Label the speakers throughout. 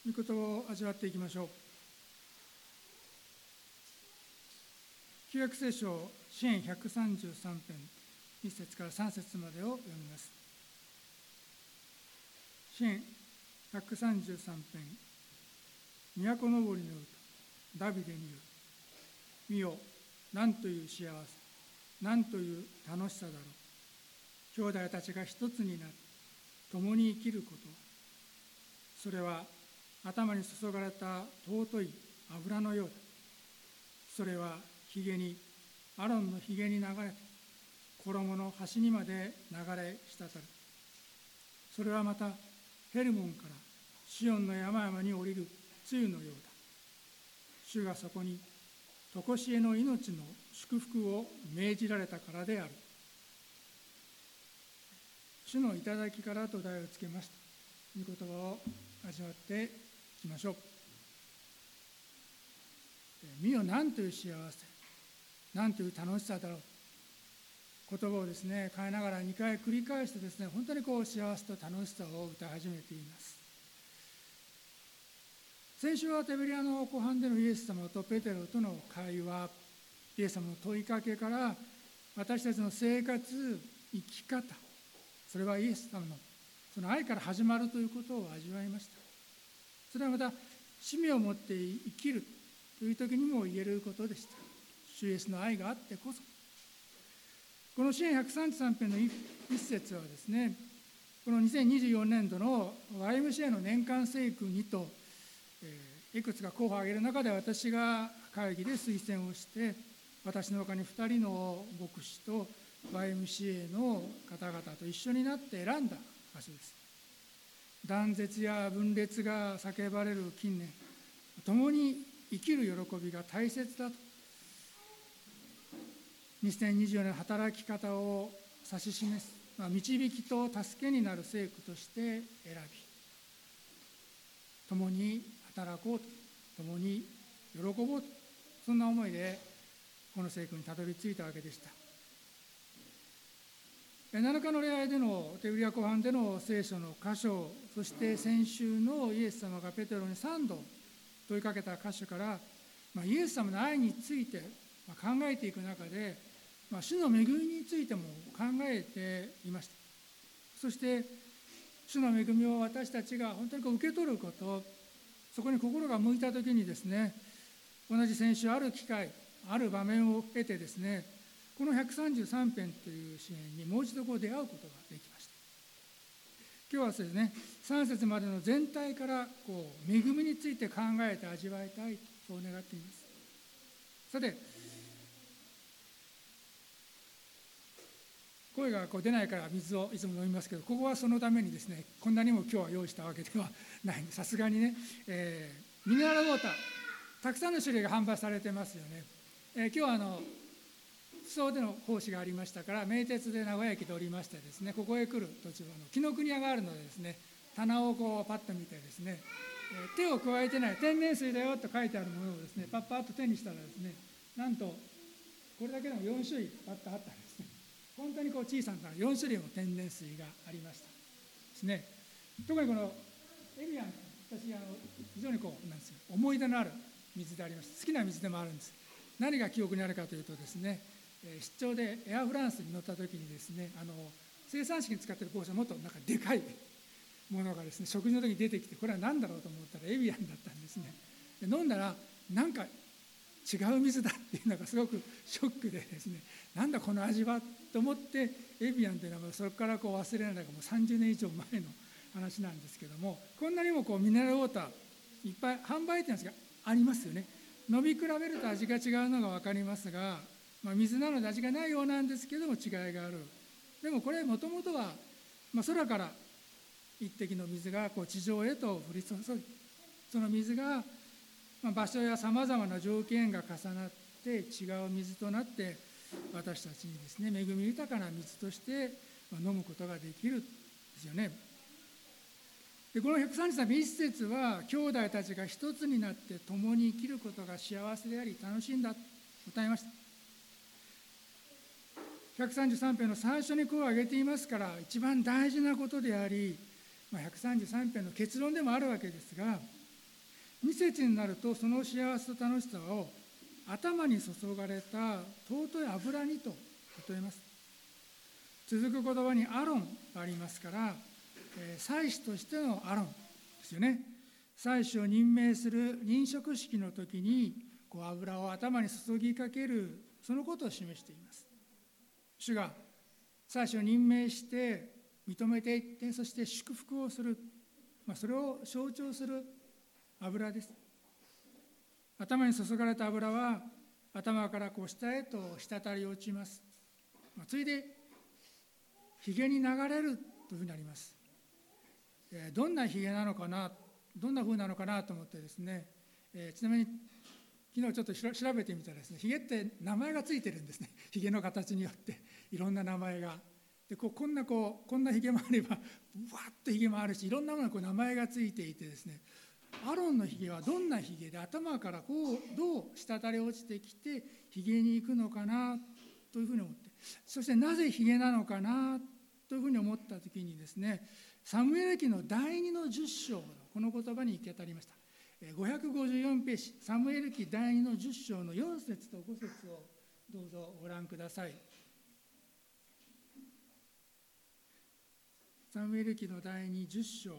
Speaker 1: 御言葉を味わっていきましょう。旧約聖書詩編133編1節から3節までを読みます。詩編133編、都のぼりの歌、ダビデに言う。見よ、なんという幸せ、なんという楽しさだろう。兄弟たちが一つになって共に生きること。それは頭に注がれた尊い油のようだ。それはアロンのひげに流れて、衣の端にまで流れ滴る。それはまたヘルモンからシオンの山々に降りる露のようだ。主がそこに常しえの命の祝福を命じられたからである。主の頂からと題をつけました。御言葉を味わっていきましょう。見よ、なんという幸せ、なんという楽しさだろう。言葉をですね、変えながら2回繰り返してですね、本当に幸せと楽しさを歌い始めています。先週はテベリアの湖畔でのイエス様とペテロとの会話、イエス様の問いかけから私たちの生活、生き方、それはイエス様のその愛から始まるということを味わいました。それはまた使命を持って生きるという時にも言えることでした。主イエスの愛があってこそ。この詩編133編の一節はですね、この2024年度の YMCA の年間聖句にと、いくつか候補を挙げる中で私が会議で推薦をして、私の他に2人の牧師と YMCA の方々と一緒になって選んだ箇所です。断絶や分裂が叫ばれる近年、共に生きる喜びが大切だと、2024年の働き方を指し示す、導きと助けになる聖句として選び、共に働こうと、共に喜ぼうと、そんな思いでこの聖句にたどり着いたわけでした。7日の礼拝でのテベリア湖畔での聖書の箇所、そして先週のイエス様がペテロに3度問いかけた箇所から、イエス様の愛について考えていく中で、主の恵みについても考えていました。そして主の恵みを私たちが本当に受け取ること、そこに心が向いたときにですね、同じ先週ある機会、ある場面を経てですね、この133編という詩編にもう一度出会うことができました。今日はですね、3節までの全体から恵みについて考えて味わいたいと、そう願っています。さて、声が出ないから水をいつも飲みますけど、ここはそのためにですね、こんなにも今日は用意したわけではないんで、さすがにね、ミネラルウォーター、たくさんの種類が販売されてますよね。今日は服装での奉仕がありましたから、名鉄で名古屋駅で降りましてですね、ここへ来る途中紀ノ国屋があるのでですね、棚をパッと見てですね、手を加えてない天然水だよと書いてあるものをですね、パッパッと手にしたらですね、なんとこれだけでも4種類パッとあったんですね。本当に小さな4種類の天然水がありましたですね。特にこのエビアン、私非常になんですよ、思い出のある水でありました。好きな水でもあるんです。何が記憶にあるかというとですね、出張でエアフランスに乗った時にですね、生産式に使っている帽子はもっとでかいものがですね、食事の時に出てきて、これは何だろうと思ったらエビアンだったんですね。で飲んだらなんか違う水だっていうのがすごくショックでですね、なんだこの味はと思って、エビアンというのはそれから忘れないのがもう30年以上前の話なんですけども、こんなにもミネラルウォーターいっぱい販売店がありますよね。飲み比べると味が違うのが分かりますが、水なので味がないようなんですけども違いがある。でもこれもともとは、空から一滴の水が地上へと降り注ぎ、その水が場所やさまざまな条件が重なって違う水となって、私たちにですね、恵み豊かな水として飲むことができるんですよね。でこの133編1節は、兄弟たちが一つになって共に生きることが幸せであり楽しいんだと答えました。133編の最初にこう挙げていますから、一番大事なことであり、133編の結論でもあるわけですが、 2節になると、その幸せと楽しさを頭に注がれた尊い油にと例えます。続く言葉にアロンがありますから、祭司としてのアロンですよね。祭司を任命する任職式の時に油を頭に注ぎかける、そのことを示しています。主が祭司を任命して認めていって、そして祝福をする、それを象徴する油です。頭に注がれた油は頭から下へと滴り落ちます。ついでひげに流れるというふうになります。どんなひげなのかな、どんなふうなのかなと思ってですね、ちなみに昨日ちょっと調べてみたらですね、ひげって名前がついてるんですね。ひげの形によっていろんな名前が。でこんなひげもあれば、わっとひげもあるし、いろんなものに名前がついていてですね、アロンのひげはどんなひげで、頭からどう滴り落ちてきてひげに行くのかなというふうに思って、そしてなぜひげなのかなというふうに思ったときにですね、サムエル記の第2の10章のこの言葉に行き当たりました。554ページ、サムエル記第2の10章の4節と5節をどうぞご覧ください。サムエル記の第2、10章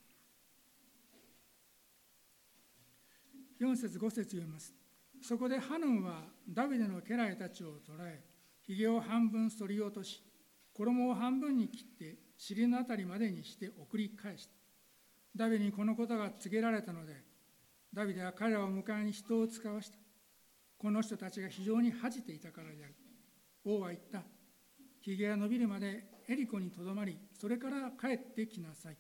Speaker 1: 4節5節読みます。そこでハヌンはダビデの家来たちを捕らえ、ひげを半分剃り落とし、衣を半分に切って尻のあたりまでにして送り返した。ダビデにこのことが告げられたので、ダビデは彼らを迎えに人を使わした。この人たちが非常に恥じていたからである。王は言った。ひげが伸びるまでエリコにとどまり、それから帰ってきなさい。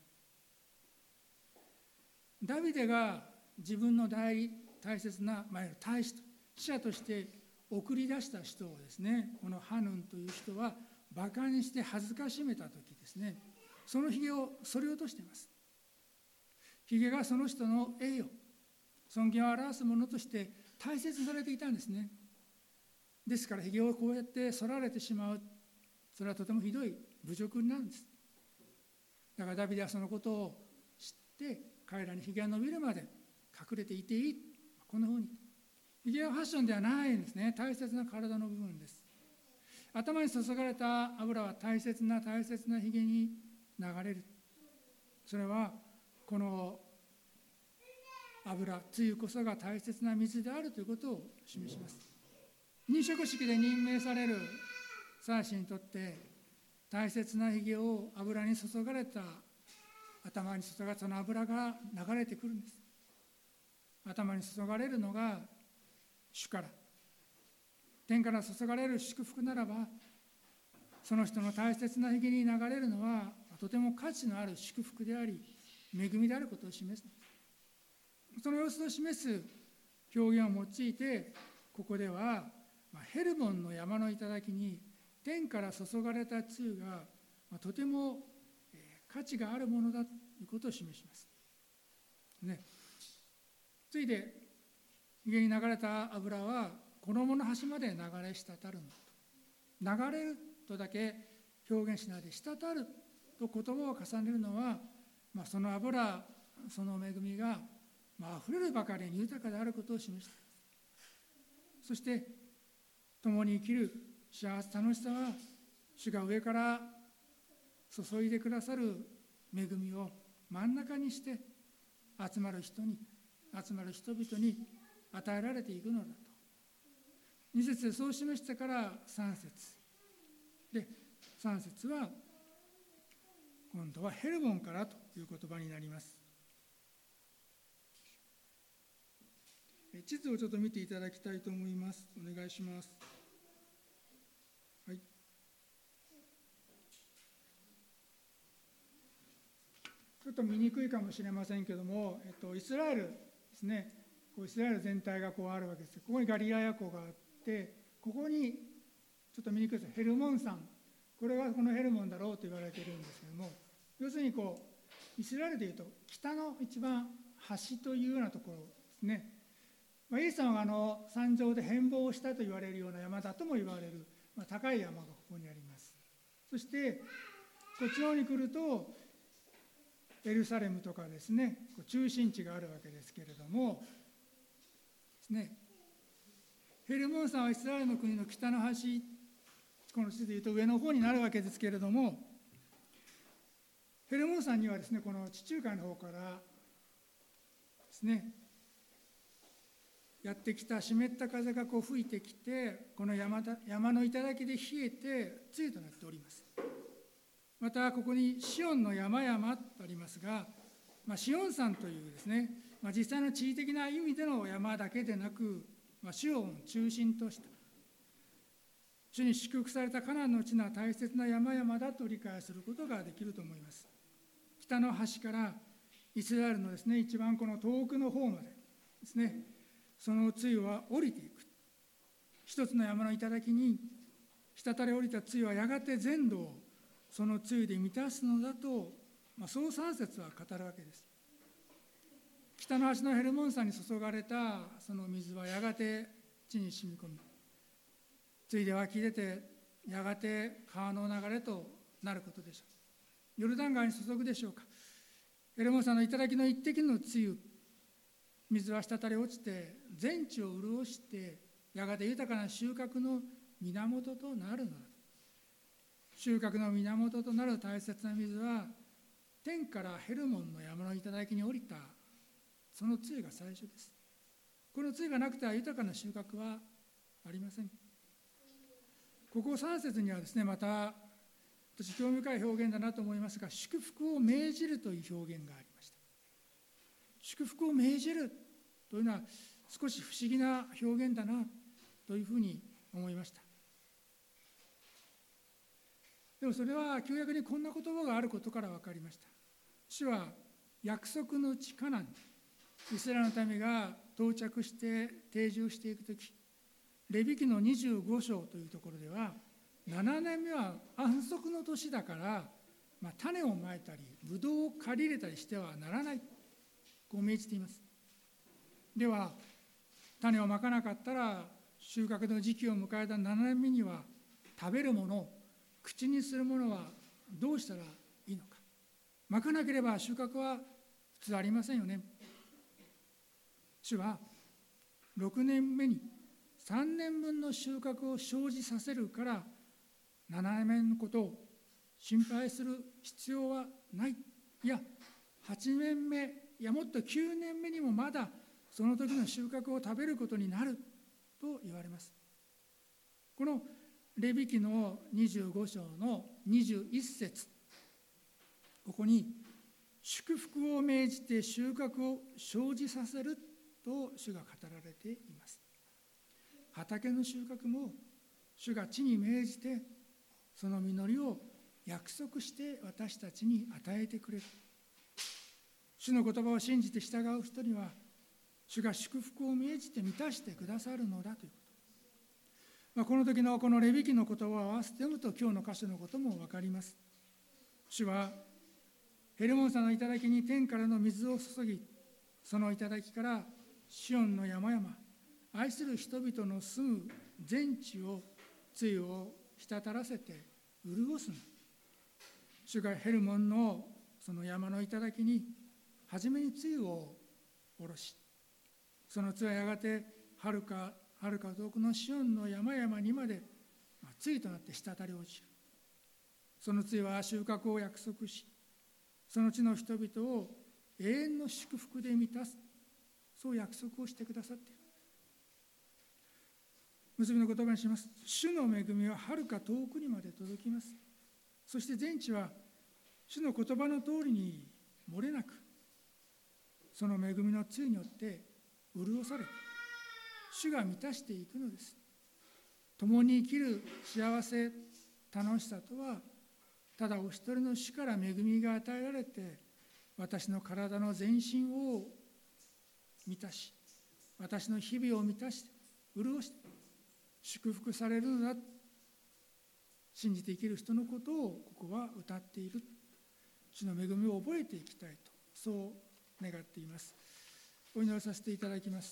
Speaker 1: ダビデが自分の大切な大使者として送り出した人をですね、このハヌンという人は馬鹿にして恥ずかしめたときですね、そのひげを剃り落としています。ひげがその人の栄誉、尊厳を表すものとして大切にされていたんですね。ですからひげをこうやって剃られてしまう、それはとてもひどい侮辱になるんです。だからダビデはそのことを知って、彼らにひげが伸びるまで隠れていていい、こんなふうに。ひげはファッションではないんですね。大切な体の部分です。頭に注がれた油は大切なひげに流れる。それはこの油、つゆこそが大切な水であるということを示します。任職式で任命される祭司にとって大切なひげを油に注がれた、頭に注がれたその油が流れてくるんです。頭に注がれるのが主から、天から注がれる祝福ならば、その人の大切なひげに流れるのはとても価値のある祝福であり、恵みであることを示す。その様子を示す表現を用いて、ここではヘルモンの山の頂に天から注がれたつゆがとても価値があるものだということを示します。ね、ついでひげに流れた油は衣の端まで流れ滴るのと。流れるとだけ表現しないで、滴ると言葉を重ねるのは、その油、その恵みが溢れるばかりに豊かであることを示しています。そして共に生きる幸せ、楽しさは、主が上から注いでくださる恵みを真ん中にして、集まる人々に与えられていくのだと。2節でそう示してから3節で、3節は今度はヘルモンからという言葉になります。地図をちょっと見ていただきたいと思います。お願いします。はい。ちょっと見にくいかもしれませんけども、イスラエルですね。イスラエル全体があるわけです。ここにガリラヤ湖があって、ここにちょっと見にくいです。ヘルモン山。これはこのヘルモンだろうと言われているんですけども、要するにイスラエルでいうと北の一番端というようなところですね。イエス様が山上で変貌したと言われるような山だとも言われる、高い山がここにあります。そしてこっちの方に来るとエルサレムとかですね、中心地があるわけですけれどもですね、ヘルモン山はイスラエルの国の北の端、この地図でいうと上の方になるわけですけれども、ヘルモン山にはですね、この地中海の方からですね、やってきた湿った風が吹いてきて、この山の頂で冷えて露となっております。またここにシオンの山々とありますが、シオン山というですね、実際の地理的な意味での山だけでなく、シオンを中心とした主に祝福されたカナンの地の大切な山々だと理解することができると思います。北の端からイスラエルのですね、一番この遠くの方までですね、その露は降りていく。一つの山の頂に滴り降りた露はやがて全土をその露で満たすのだと、そう3節は語るわけです。北の端のヘルモン山に注がれたその水はやがて地に染み込み、露で湧き出てやがて川の流れとなることでしょう。ヨルダン川に注ぐでしょうか。ヘルモン山の頂の一滴の露、水は滴り落ちて全地を潤してやがて豊かな収穫の源となるのだ。収穫の源となる大切な水は天からヘルモンの山の頂に降りたその露が最初です。この露がなくては豊かな収穫はありません。ここ3節にはですね、また私興味深い表現だなと思いますが、祝福を命じるという表現がありました。祝福を命じるというのは少し不思議な表現だなというふうに思いました。でもそれは旧約にこんな言葉があることから分かりました。主は約束の地カナンにイスラエルの民が到着して定住していくとき、レビ記の25章というところでは、7年目は安息の年だから、種をまいたりブドウを刈り入れたりしてはならない、こう命じています。では種をまかなかったら収穫の時期を迎えた7年目には食べるもの、口にするものはどうしたらいいのか。まかなければ収穫は普通ありませんよね。主は6年目に3年分の収穫を生じさせるから7年目のことを心配する必要はない。いや8年目、いやもっと9年目にもまだその時の収穫を食べることになると言われます。このレビ記の25章の21節、ここに祝福を命じて収穫を生じさせると主が語られています。畑の収穫も主が地に命じてその実りを約束して私たちに与えてくれる。主の言葉を信じて従う人には主が祝福を命じて満たしてくださるのだということ。この時のこのレビ記の言葉を合わせて読むと今日の箇所のことも分かります。主はヘルモン山の頂に天からの水を注ぎ、その頂からシオンの山々、愛する人々の住む全地を露を滴らせて潤すの。主がヘルモンのその山の頂に初めに露を下ろし、その露はやがてはるか遠くのシオンの山々にまで露となって滴り落ちる。その露は収穫を約束し、その地の人々を永遠の祝福で満たす、そう約束をしてくださっている。結びの言葉にします。主の恵みははるか遠くにまで届きます。そして全地は主の言葉の通りに漏れなく、その恵みの露によって潤され、主が満たしていくのです。共に生きる幸せ、楽しさとは、ただお一人の主から恵みが与えられて、私の体の全身を満たし、私の日々を満たし、潤して、祝福されるのだ、信じて生きる人のことをここは歌っている。主の恵みを覚えていきたいと、そう願っています。お祈りさせていただきます。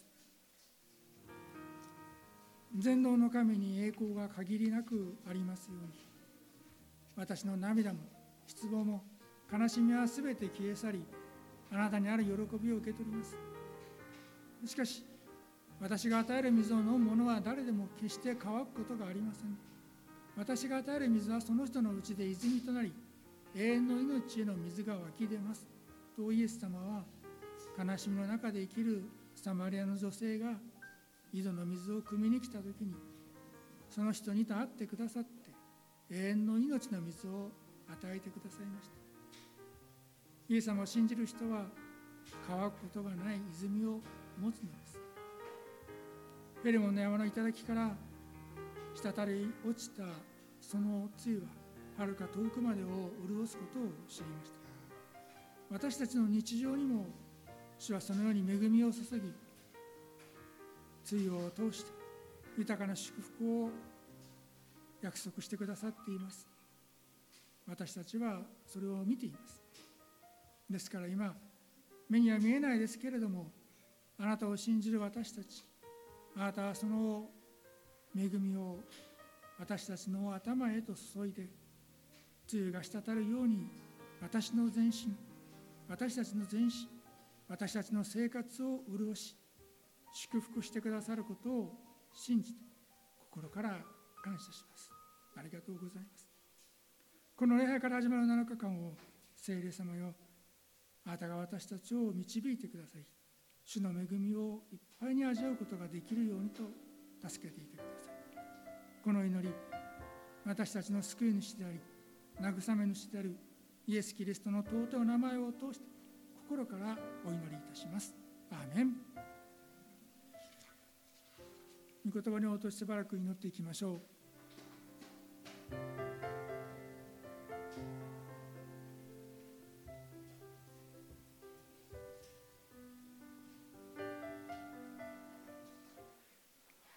Speaker 1: 全能の神に栄光が限りなくありますように、私の涙も失望も悲しみはすべて消え去り、あなたにある喜びを受け取ります。しかし、私が与える水を飲む者は誰でも決して乾くことがありません。私が与える水はその人のうちで泉となり、永遠の命への水が湧き出ます。とイエス様は、悲しみの中で生きるサマリアの女性が井戸の水を汲みに来たときに、その人にと会ってくださって、永遠の命の水を与えてくださいました。イエス様を信じる人は乾くことがない泉を持つのです。ヘルモンの山の頂から滴り落ちたその露ははるか遠くまでを潤すことを知りました。私たちの日常にも主はそのように恵みを注ぎ、露を通して豊かな祝福を約束してくださっています。私たちはそれを見ています。ですから今、目には見えないですけれども、あなたを信じる私たち、あなたはその恵みを私たちの頭へと注いで、露が滴るように私の全身、私たちの全身、私たちの生活を潤し、祝福してくださることを信じて、心から感謝します。ありがとうございます。この礼拝から始まる7日間を、聖霊様よ、あなたが私たちを導いてください、主の恵みをいっぱいに味わうことができるようにと助けていてください。この祈り、私たちの救い主であり、慰め主であるイエス・キリストの尊い名前を通して心からお祈りいたします。アーメン。御言葉に応答してしばらく祈っていきましょう。